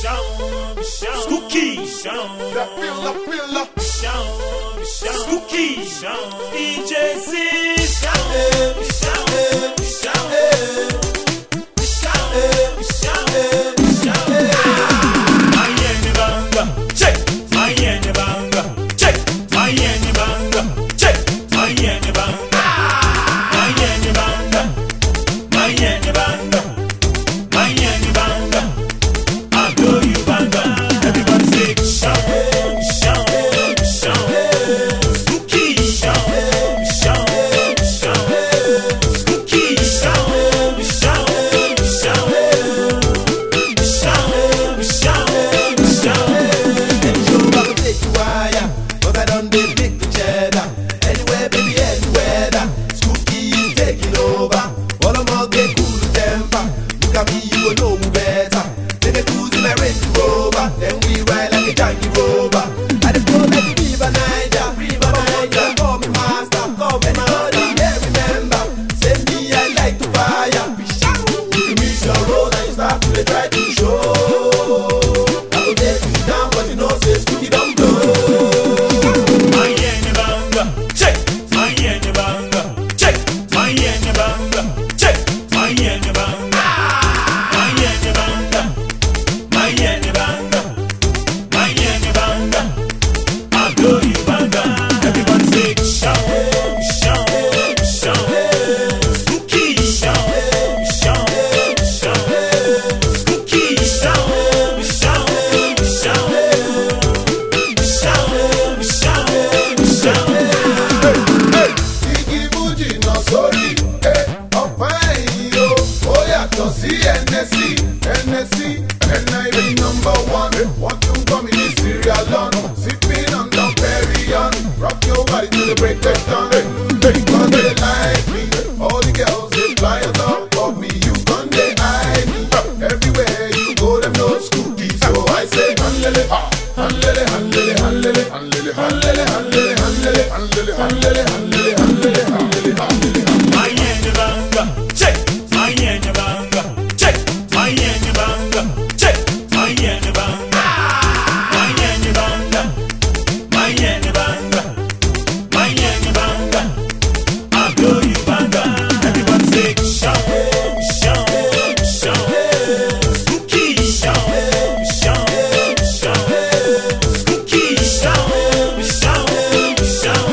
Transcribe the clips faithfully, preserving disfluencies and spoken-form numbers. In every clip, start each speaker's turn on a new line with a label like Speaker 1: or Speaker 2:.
Speaker 1: Skooky, that feel, that feel, that Skooky, D J C, Miami Banga, check, Miami Banga, check, Miami Banga, check, Miami Banga, Miami Banga, Miami Banga, Miami Banga, I know you banga, everybody say shout, shout, shout, Skooky, shout, shout, shout, Skooky, shout, shout, shout, shout, shout, shout.
Speaker 2: Any show I will take you higher, 'cause I done dey make the cheddar. Anywhere, baby, anywhere that Skooky is taking over. All of my get cool temper. Look at me, you will know me better. Take a cruise in my Range Rover, then we ride like a junkie rover. I just go like the River Niger, River Niger. Call me master, call me master. Yeah, remember, say me I like to fire. You miss your road and you start to try to show. I will take you down, but you know say Skooky don't blow.
Speaker 1: Miami Banga, check, Miami Banga, check, Miami Banga, check, Miami Banga, Miami Banga, Miami Banga, Miami Banga, I know you banga, everybody say shout, shout, shout, Skooky, shout, shout, shout, Skooky, shout, shout, shout, shout, shout, shout.
Speaker 3: Igi Fuji náà sórí, ẹ ọ̀pá ẹ̀yìn o, ó yàtọ̀ sí N S C, N S C, N I B number one. Wọ́n tún kọ́ mi ní Sierra Leone, sipping on Dom Perignon, rock your body till the break of dawn. Because they like me, all the girls they fly on top of me, you gon' dey eye me. Everywhere you go, them know Skooky, so I say hanlele, hanlele, hanlele, hanlele, hanlele, hanlele, hanlele, hanlele, hanlele, hanlele, hanlele, hanlele, hanlele, hanlele.
Speaker 1: Miami Banga, check, Miami Banga, check, Miami Banga, check, Miami Banga, Miami Banga, Miami Banga, Miami Banga, I know you banga, everybody say shout, shout, shout, Skooky, shout, shout, shout, Skooky, shout, shout, shout,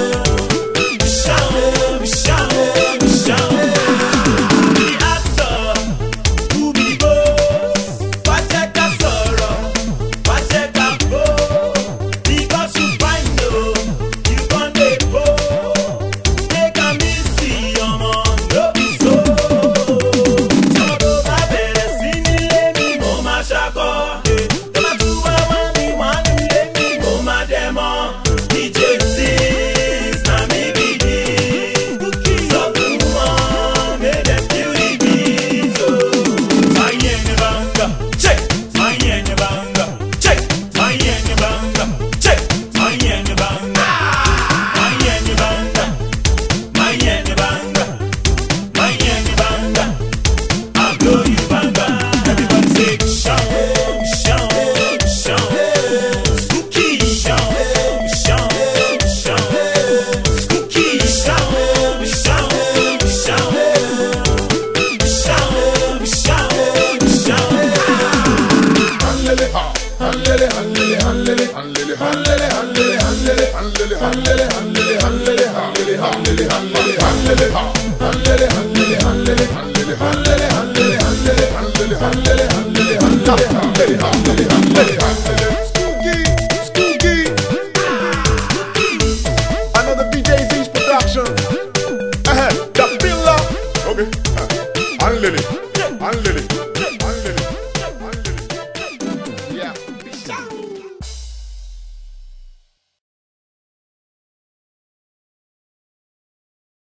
Speaker 1: shout, shout, shout. The actor who be the boss, Pacheka sọ̀rọ̀, Pacheka go, because you find no, you gon' dey go. Take am easy, ọmọ, no be so. Tọ́mọ tó bá bẹ̀rẹ̀ sí nílé mi, mo máa ṣakọ. Tó bá tún wá wá mi wá nílé mi, mo máa dẹ̀ mọ́. D J Six na mi be this. Sọ fún wọn, make dem feel the beat, oh. Miami Banga, check, Miami Banga, check, Miami Banga, check, Miami Banga, Miami Banga, Miami Banga, Miami Banga, I know you banga, everybody say shout, shout, shout, Skooky, shout, shout, shout, Skooky, shout, shout, shout, shout, shout, shout.
Speaker 3: Hanlele, ha, hanlele, hanlele, hanlele, hanlele, hanlele, hanlele, hanlele, hanlele, hanlele, hanlele, hanlele, hanlele, hanlele, hanlele, hanlele, ha, hanlele, hanlele, hanlele, hanlele, hanlele, hanlele, hanlele, hanlele, hanlele, hanlele, hanlele, hanlele, hanlele, hanlele, hanlele.